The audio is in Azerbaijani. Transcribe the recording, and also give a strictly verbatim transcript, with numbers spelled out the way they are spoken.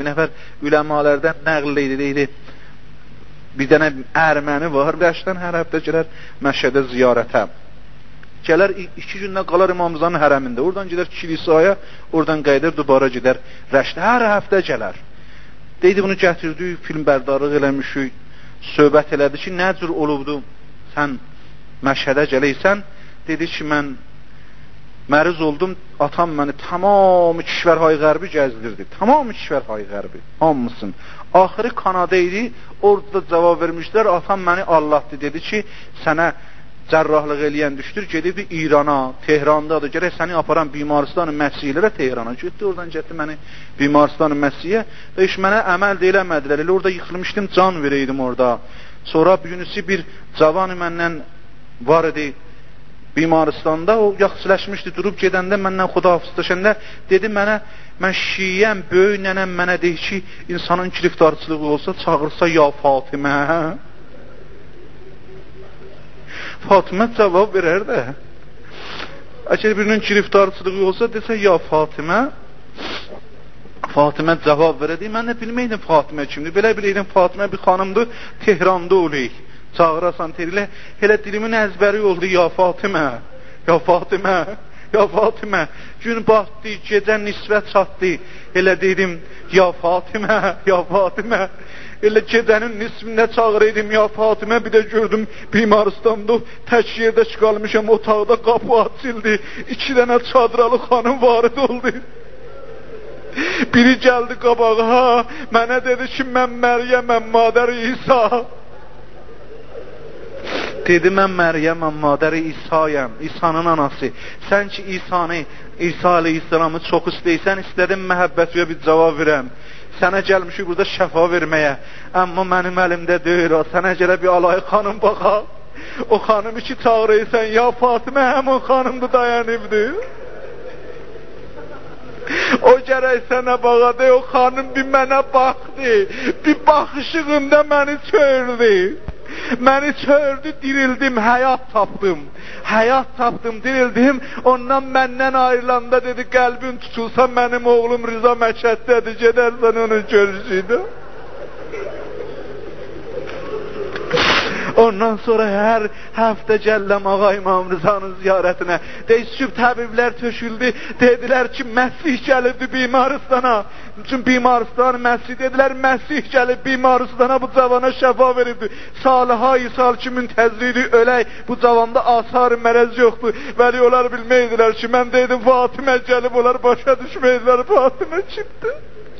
bir nəfər üləmalərdən nəql edildi. Bir dənə ərməni var, qəşdən hər həftə gələr Məşhədə ziyarətə. Gələr iki gündən qalar İmam Rızanın hərəmində. Oradan gedər kilisaya, oradan qayıdır, dubara gedər Rəşdə. Hər həftə gələr. Deydi, bunu gətirdik, film bərdarlıq eləmişik, söhbət elədi ki, nə cür olubdu, sən Məşhədə gələysən. Dedi ki, mən məriz oldum, atam məni tamamı Kişvərhay Qərbi gəzdirdi. Tamamı Kişvərhay Qərbi, hamısın. Axırı Kanada idi, orada cavab vermişlər, atam məni Allah'dı, dedi ki, sənə cərrahlıq eləyən düşdür, gedib İrana, Tehrandadır, gərək səni aparan Bimaristan-ı Məsihlərə Tehrana, getdi, oradan getdi məni Bimaristan-ı Məsihə və iş mənə əməl də eləmədilər, elə orada yıxılmışdım, can vereydim orada. Sonra bir günüsü bir cavanı məndən var idi, Bimaristanda, o yaxşıləşmişdi, durub gedəndə, məndən xudahafizləşəndə, dedi mənə, mən şiyəm, böyük nənəm mənə deyir ki, insanın giriftarçılığı olsa, çağırsa ya Fatimə. Fatimə cavab verər də. Əgər birinin giriftarçılığı olsa, desə ya Fatimə. Fatimə cavab verədi, mən də bilməydim Fatimə kimdir, belə biləydim Fatimə bir xanımdır, Tehranda oluyik. Çağırasan terilə, elə dilimin əzbəri oldu, ya Fatimə, ya Fatimə, ya Fatimə. Gün batdı, gecə nisvət çatdı, elə dedim, ya Fatimə, ya Fatimə. Elə gecənin nisvində çağıraydım, ya Fatimə, bir də gördüm Bimaristanda, tək yerdə çıxalmışam, otaqda qapı açıldı, iki dənə çadralı xanım varid oldu. Biri gəldi qabağa, mənə dedi ki, mən Məryəməm, Madər İsa. Dedi, mən Məryəməm, Madər İsa'yəm, İsa'nın anası. Sən ki, İsa'nı, İsa aleyhisselamı çox istəysən, istədim məhəbbətiyə bir cavab verəm. Sənə gəlmişik burada şəfa verməyə, amma mənim əlimdə deyil o. Sənə gələ bir alayı xanım baxa. O xanımı ki çağırıysan, ya Fatimə, həmin xanımdır, dayanıbdır. O gərək sənə bağadı, o xanım bir mənə baxdı, bir baxışığında məni çördü. Məni çördü, dirildim, həyat tapdım. Həyat tapdım, dirildim. Ondan məndən ayrılanda dedi, qəlbin tutulsa mənim oğlum Rıza Məşəddədir, gedərsən onun görüşüydü. Ondan sonra hər həftə gəlləm ağa İmam Rızanın ziyarətinə. Deyişib təbiblər töküldü, dedilər ki, Məsih gəlibdi Bimaristana. Çünki Bimaristan Məsih, dedilər, Məsih gəlib Bimaristana, bu cavana şəfa veribdi. Salihə-i sal ki, müntəzriydi, ölək, bu cavanda asar-ı mərəz yoxdur. Vəli onlar bilməydilər ki, mən deydim, Fatimə gəlib, onlar başa düşməydilər, Fatimə kimdir?